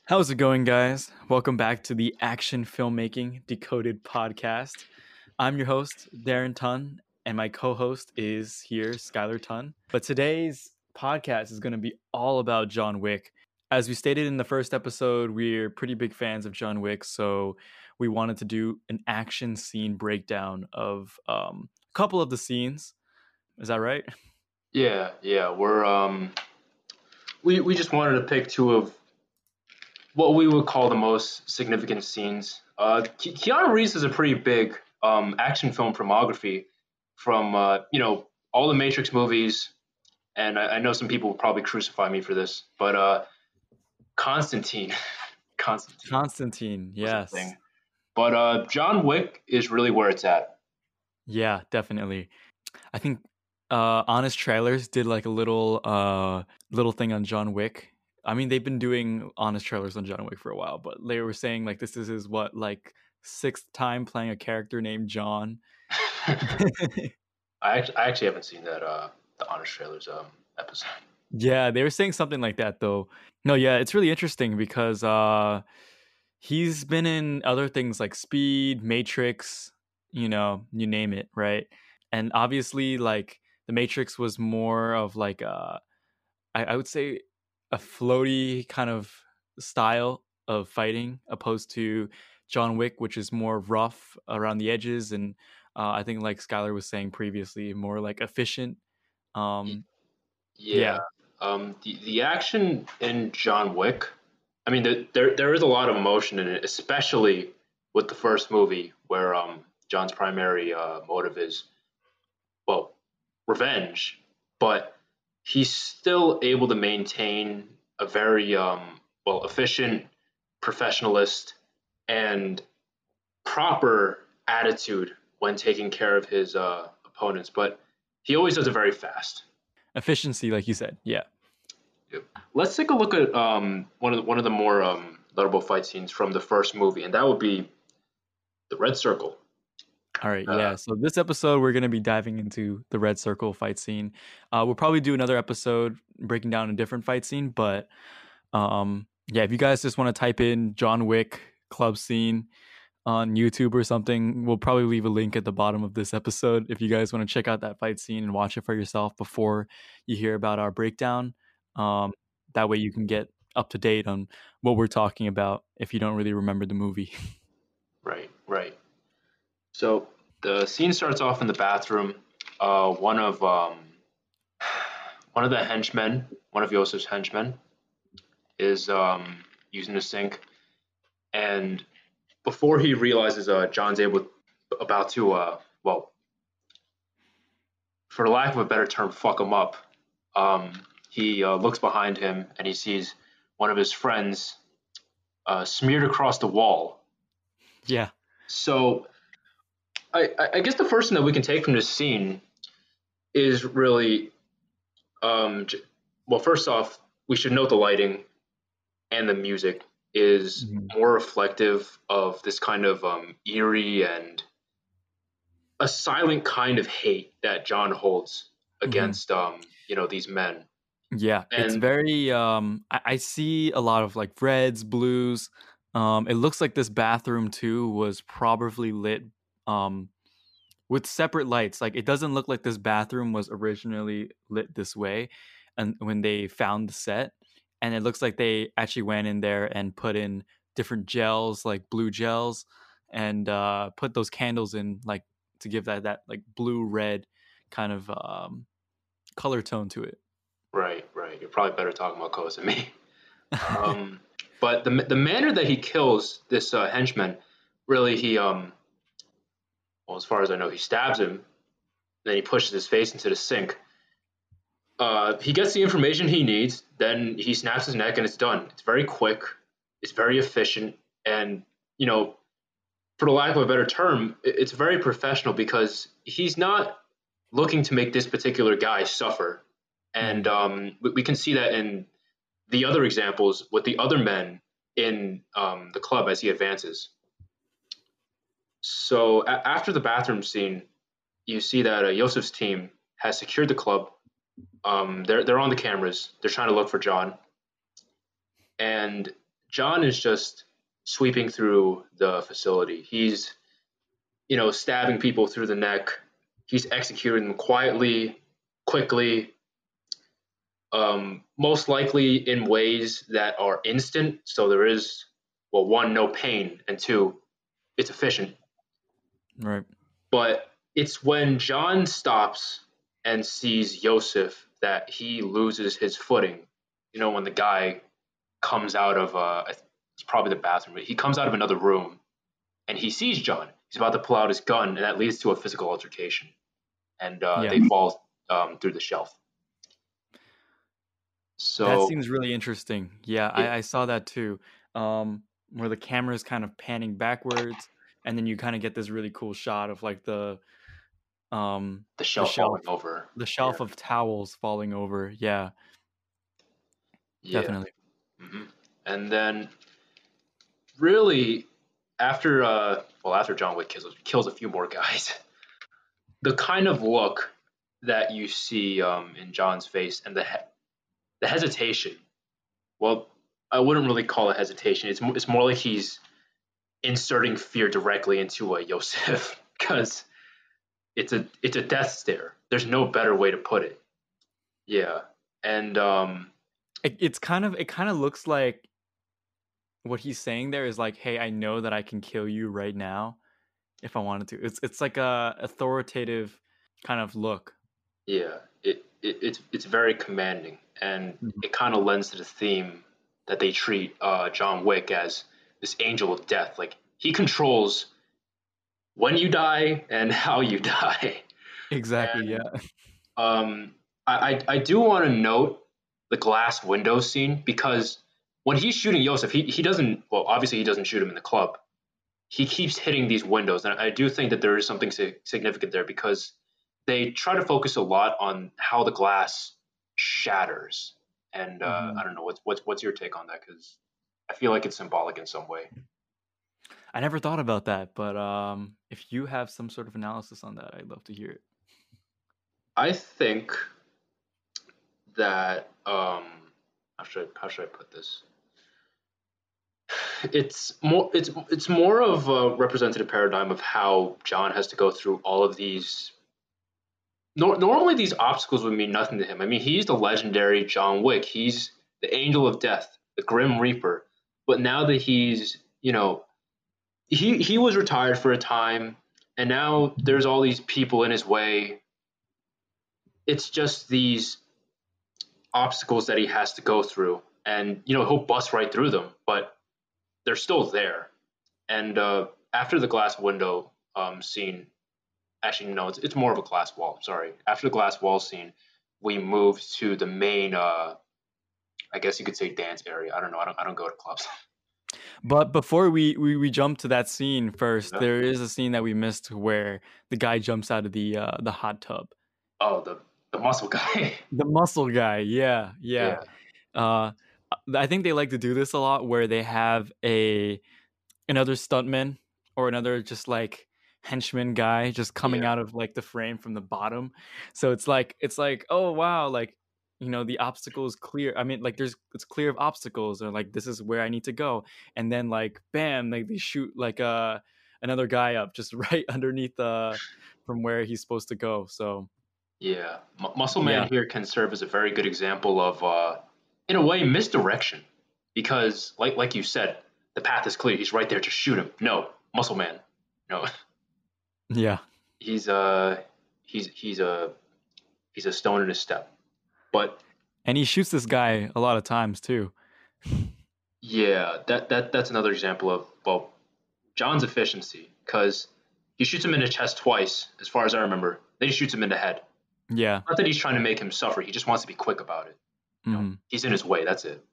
How's it going, guys? Welcome back to the Action Filmmaking Decoded podcast. I'm your host, Darren Tun, and my co host is here, Skylar Tun. But today's podcast is going to be all about John Wick. As we stated in the first episode, we're pretty big fans of John Wick, so we wanted to do an action scene breakdown of a couple of the scenes. Is that right? Yeah. We just wanted to pick two of what we would call the most significant scenes. Keanu Reeves has a pretty big action film filmography from all the Matrix movies, and I know some people will probably crucify me for this, but Constantine, Constantine Constantine, was a yes. thing. But John Wick is really where it's at. Yeah, definitely. I think Honest Trailers did like a little thing on John Wick. I mean, they've been doing Honest Trailers on John Wick for a while, but they were saying like this is his what like sixth time playing a character named John. I actually haven't seen that the Honest Trailers episode. Yeah, they were saying something like that though. No, yeah, it's really interesting because he's been in other things like Speed, Matrix, you name it, right? And obviously like the Matrix was more of like I would say a floaty kind of style of fighting opposed to John Wick, which is more rough around the edges. And I think, like Skylar was saying previously, more like efficient. Y- Um, Yeah. yeah. The action in John Wick, I mean, there is a lot of emotion in it, especially with the first movie where John's primary motive is, well, revenge, but he's still able to maintain a very efficient, professionalist, and proper attitude when taking care of his opponents. But he always does it very fast. Efficiency, like you said. Yeah. Yep. Let's take a look at one of the more notable fight scenes from the first movie, and that would be the Red Circle. All right, Uh, yeah. So this episode, we're gonna be diving into the Red Circle fight scene. We'll probably do another episode breaking down a different fight scene, but yeah, if you guys just want to type in John Wick club scene on YouTube or something, we'll probably leave a link at the bottom of this episode if you guys want to check out that fight scene and watch it for yourself before you hear about our breakdown. Um, that way, you can get up to date on what we're talking about if you don't really remember the movie. right. So the scene starts off in the bathroom. One of the henchmen, one of Yosef's henchmen, is using the sink, and before he realizes John's about to for lack of a better term, fuck him up. He looks behind him and he sees one of his friends smeared across the wall. Yeah. So I guess the first thing that we can take from this scene is really, well, first off, we should note the lighting and the music is Mhm. more reflective of this kind of eerie and a silent kind of hate that John holds Mhm. against these men. Yeah, it's And very I see a lot of like reds, blues. It looks like this bathroom too was probably lit um with separate lights. Like it doesn't look like this bathroom was originally lit this way and when they found the set, and it looks like they actually went in there and put in different gels, like blue gels, and put those candles in like to give that like blue red kind of color tone to it. right, you're probably better talking about clothes than me. Um, but the manner that he kills this henchman, really, well, as far as I know, he stabs him, then he pushes his face into the sink. He gets the information he needs, then he snaps his neck, and it's done. It's very quick, it's very efficient, and you know, for the lack of a better term, it's very professional because he's not looking to make this particular guy suffer. And Mhm. we can see that in the other examples with the other men in the club as he advances. So after the bathroom scene, you see that Yosef's team has secured the club. They're on the cameras. They're trying to look for John, and John is just sweeping through the facility. He's, stabbing people through the neck. He's executing them quietly, quickly, most likely in ways that are instant. So there is, well, one, no pain, and two, it's efficient. Right. But it's when John stops and sees Yosef that he loses his footing. When the guy comes out of, it's probably the bathroom, he comes out of another room and he sees John. He's about to pull out his gun, and that leads to a physical altercation. And Yeah. they fall through the shelf. That So, seems really interesting. Yeah, yeah, I saw that too. Where the camera is kind of panning backwards, and then you kind of get this really cool shot of like um the the shelf shelf falling over. the Yeah, shelf of towels falling over. Yeah, yeah. definitely. hmm And then, really, after John Wick kills a few more guys, the kind of look that you see in John's face and the hesitation. Well, I wouldn't really call it hesitation. It's more like he's inserting fear directly into Yosef because it's a death stare. There's no better way to put it. Yeah, and It kind of looks like what he's saying there is like, "Hey, I know that I can kill you right now if I wanted to." It's like a authoritative kind of look. yeah, it's very commanding, and Mhm. it kind of lends to the theme that they treat John Wick as this angel of death. Like he controls when you die and how you die. Exactly. And Yeah. um, I do want to note the glass window scene because when he's shooting Yosef, he doesn't. Well, obviously he doesn't shoot him in the club. He keeps hitting these windows, and I do think that there is something significant there because they try to focus a lot on how the glass shatters. And hmm I don't know what's your take on that because I feel like it's symbolic in some way. I never thought about that, but if you have some sort of analysis on that, I'd love to hear it. I think that how should I put this? It's more of a representative paradigm of how John has to go through all of these. Normally, these obstacles would mean nothing to him. I mean, he's the legendary John Wick. He's the Angel of Death, the Grim Reaper. But now that he was retired for a time, and now there's all these people in his way. It's just these obstacles that he has to go through, and he'll bust right through them, but they're still there. And after the glass window scene, actually no, it's more of a glass wall. Sorry. After the glass wall scene, we moved to the main. I guess you could say dance area. I don't know. I don't go to clubs. But before we jump to that scene first, Yeah. there is a scene that we missed where the guy jumps out of the hot tub. Oh, the muscle guy. The muscle guy, yeah, yeah. Yeah. Uh, I think they like to do this a lot, where they have a another stuntman or another just like henchman guy just coming Yeah. out of like the frame from the bottom. So it's like oh wow, like the obstacle is clear. I mean, like it's clear of obstacles, or like this is where I need to go, and then like bam, like they shoot like another guy up just right underneath from where he's supposed to go. So Yeah. Muscle Man yeah, here can serve as a very good example of, in a way, misdirection, because like you said, the path is clear. He's right there. Just shoot him. No, Muscle Man. No, yeah. he's he's a stone in his step. But And he shoots this guy a lot of times too. yeah, that's another example of, well, John's efficiency, because he shoots him in the chest twice, as far as I remember. Then he shoots him in the head. Yeah. Not that he's trying to make him suffer. He just wants to be quick about it. hmm He's in his way. That's it.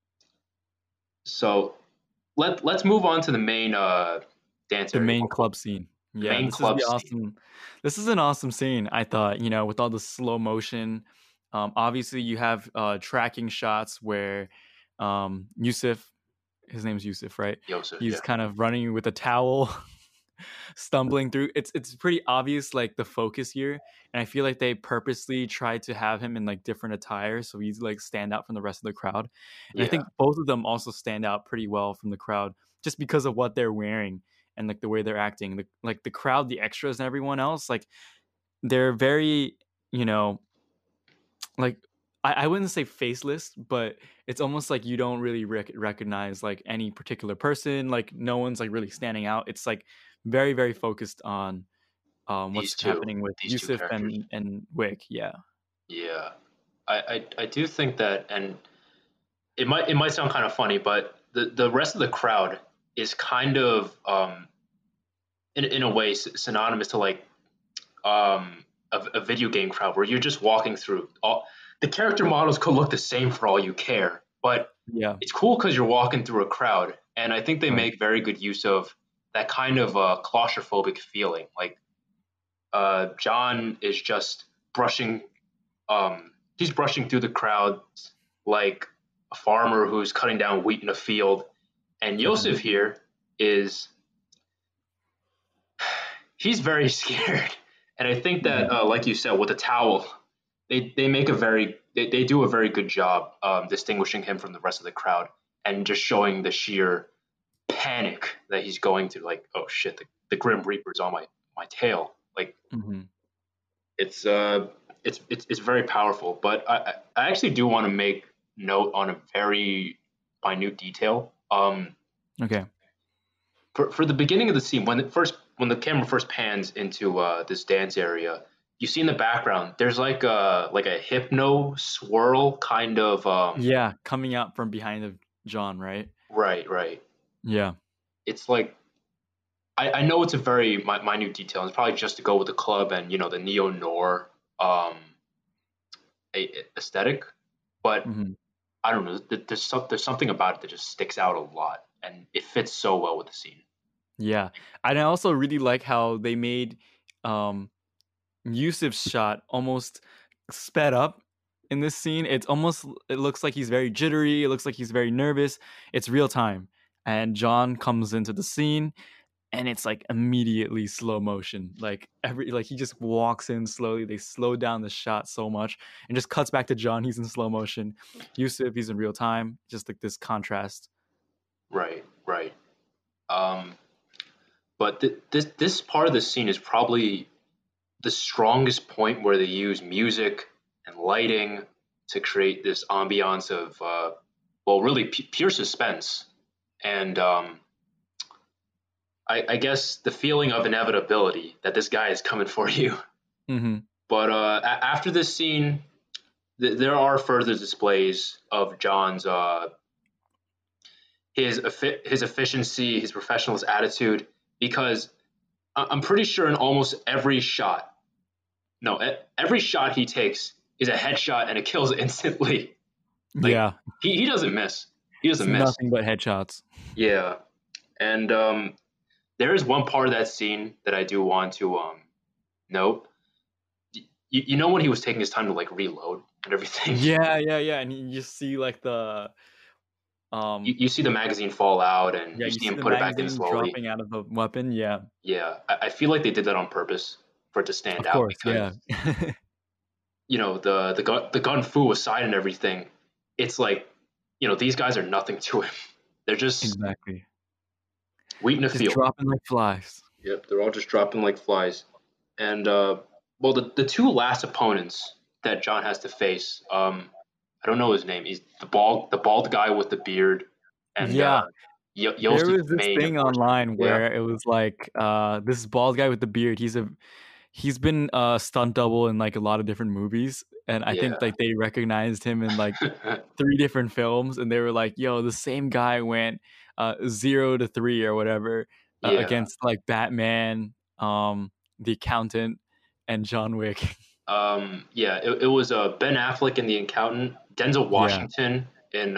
So let's move on to the main dance The area, main club scene. the Yeah, main this is club the scene. awesome. This is an awesome scene. I thought, with all the slow motion. Obviously, you have tracking shots where Yusuf, his name's Yusuf, right? Yosef, He's yeah, kind of running with a towel, stumbling through. It's pretty obvious like the focus here, and I feel like they purposely tried to have him in like different attire so he's like stand out from the rest of the crowd. And I Yeah, think both of them also stand out pretty well from the crowd just because of what they're wearing and like the way they're acting. Like the crowd, the extras, and everyone else, like they're very, you know, like I wouldn't say faceless, but it's almost like you don't really recognize like any particular person. Like no one's like really standing out. It's like very very focused on these what's two, happening with these two Yusuf characters. and Wick. Yeah. Yeah, I do think that, and it might sound kind of funny, but the rest of the crowd is kind of in a way synonymous to like a video game crowd where you're just walking through. All the character models could look the same for all you care, but Yeah. it's cool because you're walking through a crowd, and I think they Right. make very good use of that kind of claustrophobic feeling. Like John is just brushing, he's brushing through the crowd like a farmer who's cutting down wheat in a field, and Yosef Definitely. here is he's very scared. And I think that, Mhm. like you said, with the towel, they make a they do a very good job distinguishing him from the rest of the crowd and just showing the sheer panic that he's going through. Like, oh shit, the Grim Reaper's on my tail. Like, Mhm. it's it's very powerful. But I actually do want to make note on a very minute detail. Okay. For the beginning of the scene, when the camera first pans into this dance area, you see in the background there's like a hypno swirl kind of Yeah, coming out from behind of John, right? right. Yeah. It's like I know it's a very minute detail. It's probably just to go with the club and the neo noir um, aesthetic, but Mhm. I don't know. There's something about it that just sticks out a lot, and it fits so well with the scene. Yeah. And I also really like how they made um Yusuf's shot almost sped up in this scene. It looks like he's very jittery, it looks like he's very nervous. It's real time. And John comes into the scene and it's like immediately slow motion. Like he just walks in slowly. They slow down the shot so much and just cuts back to John. He's in slow motion. Yusuf, he's in real time. Just like this contrast. Right. Um, but this part of the scene is probably the strongest point where they use music and lighting to create this ambiance of well, really pure suspense and I guess the feeling of inevitability that this guy is coming for you. Hmm. But after this scene, there are further displays of John's his efficiency, his professionalist attitude, because I'm pretty sure in almost every shot, no, every shot he takes is a headshot and it kills instantly. Like Yeah. he doesn't miss. He It's doesn't miss. nothing but headshots. Yeah, and there is one part of that scene that I do want to note. You know when he was taking his time to like reload and everything. Yeah. And you just see like the you, um you see the magazine fall out and yeah, you you see see him the put it back in magazine slowly. dropping out of the weapon. Yeah. Yeah, I feel like they did that on purpose for it to stand Of out course, because yeah. the gun fu aside and everything, it's like these guys are nothing to him. They're just Exactly. wheat in a Just field. dropping like flies. Yep, they're all just dropping like flies. And well, the two last opponents that John has to face, I don't know his name. He's the bald guy with the beard, and Yeah. There Joseph was this Maine, of thing course. online Yeah, where it was like, this bald guy with the beard, he's been a stunt double in, like, a lot of different movies, and I think, yeah, like, they recognized him in, like, 3 different films, and they were like, "Yo, the same guy went, 0 to 3 or whatever, yeah. against, like, Batman, The Accountant, and John Wick." Yeah. It was Ben Affleck in The Accountant, Denzel Yeah. Washington in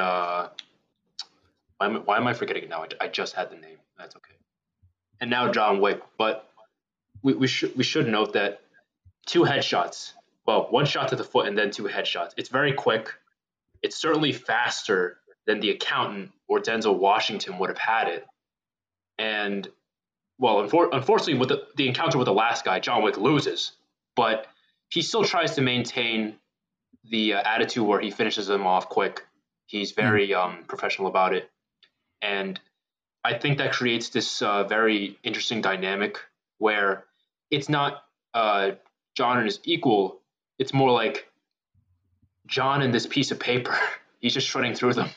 why am I forgetting it now? I just had the name. That's okay. And now John Wick, but we should note that two headshots. Well, one shot to the foot and then two headshots. It's very quick. It's certainly faster than the accountant or Denzel Washington would have had it. And well, unfortunately, with the encounter with the last guy, John Wick loses, but he still tries to maintain the attitude where he finishes them off quick. He's Mm. very professional about it, and I think that creates this very interesting dynamic where it's not John and his equal. It's more like John and this piece of paper. He's just shredding through them.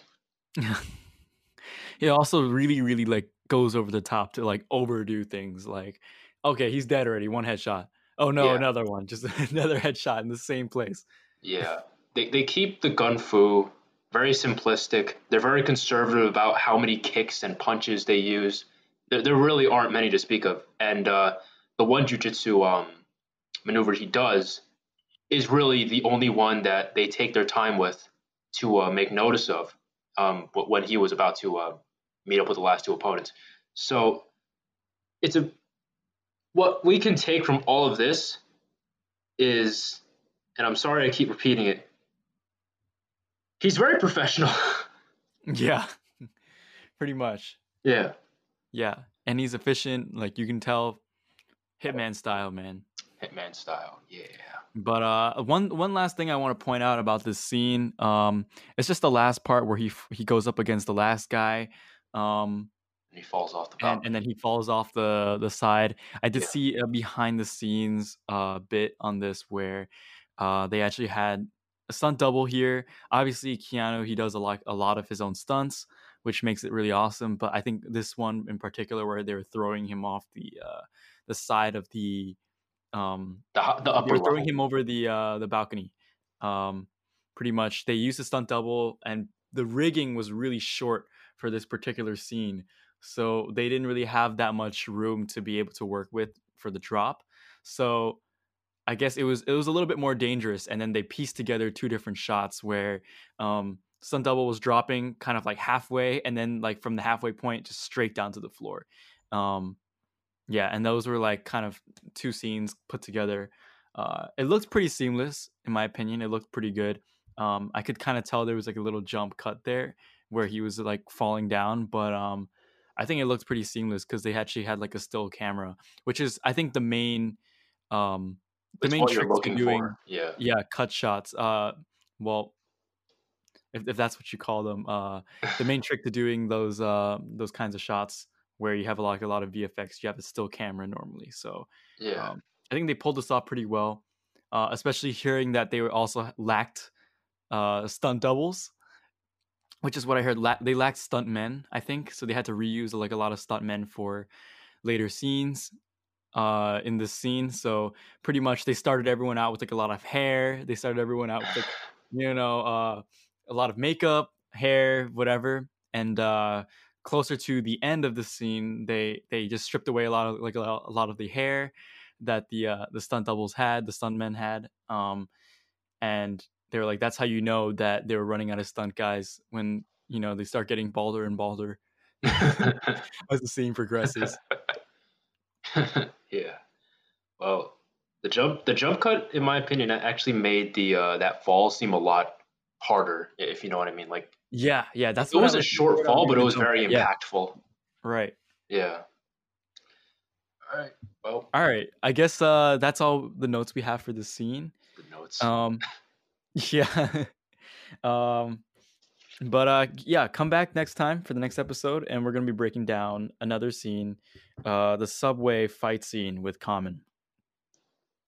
He also really, really like goes over the top to like overdo things. Like, okay, he's dead already. One headshot. Oh no, Yeah, another one. Just another headshot in the same place. yeah. They keep the gun fu very simplistic. They're very conservative about how many kicks and punches they use. There really aren't many to speak of. And the one jujitsu maneuver he does is really the only one that they take their time with to make notice of when he was about to meet up with the last two opponents. So it's a what we can take from all of this is, and I'm sorry I keep repeating it, he's very professional. Yeah, pretty much. Yeah, Yeah, and he's efficient. Like you can tell, Hitman style, man. Hitman style. Yeah, But one last thing I want to point out about this scene, it's just the last part where he goes up against the last guy, um, and he falls off the and then balcony. he falls off the side. I did Yeah, see a behind the scenes bit on this where they actually had a stunt double here. Obviously, Keanu, he does a lot of his own stunts, which makes it really awesome. But I think this one in particular, where they were throwing him off the side of the the they upper were throwing level. him over the balcony. Um, Pretty much, they used a stunt double, and the rigging was really short for this particular scene, so they didn't really have that much room to be able to work with for the drop. So I guess it was a little bit more dangerous, and then they pieced together two different shots where stunt double was dropping kind of like halfway, and then like from the halfway point just straight down to the floor. Um, yeah, and those were like kind of two scenes put together. It looked pretty seamless, in my opinion. It looked pretty good. I could kind of tell there was like a little jump cut there where he was like falling down, but I think it looked pretty seamless because they actually had like a still camera, which is I think um, the It's main what you're trick to looking for. doing, Yeah. yeah, cut shots. Well, if that's what you call them, the main trick to doing those kinds of shots where you have a lot of VFX, you have a still camera normally. So Yeah. I think they pulled this off pretty well, especially hearing that they were also lacked stunt doubles, which is what I heard. They lacked stunt men, I think, so they had to reuse like a lot of stunt men for later scenes in this scene. So pretty much they started everyone out with like a lot of hair. They started everyone out with like a lot of makeup, hair, whatever. And closer to the end of the scene, they just stripped away a lot of like a lot of the hair that the stunt doubles had, the stunt men had. And they were like, that's how you know that they were running out of stunt guys when they start getting balder and balder as the scene progresses. Yeah. Well, the jump cut, in my opinion, actually made the that fall seem a lot harder, if you know what I mean. Like Yeah, yeah, it that's it what I was a like. The short word I'm fall, but getting it the was jump very cut. Yeah, impactful. right. Yeah. All right. Well, All right. I guess that's all the notes we have for this scene. the notes. Um, yeah. um, but yeah, come back next time for the next episode, and we're gonna be breaking down another scene, the subway fight scene with Common.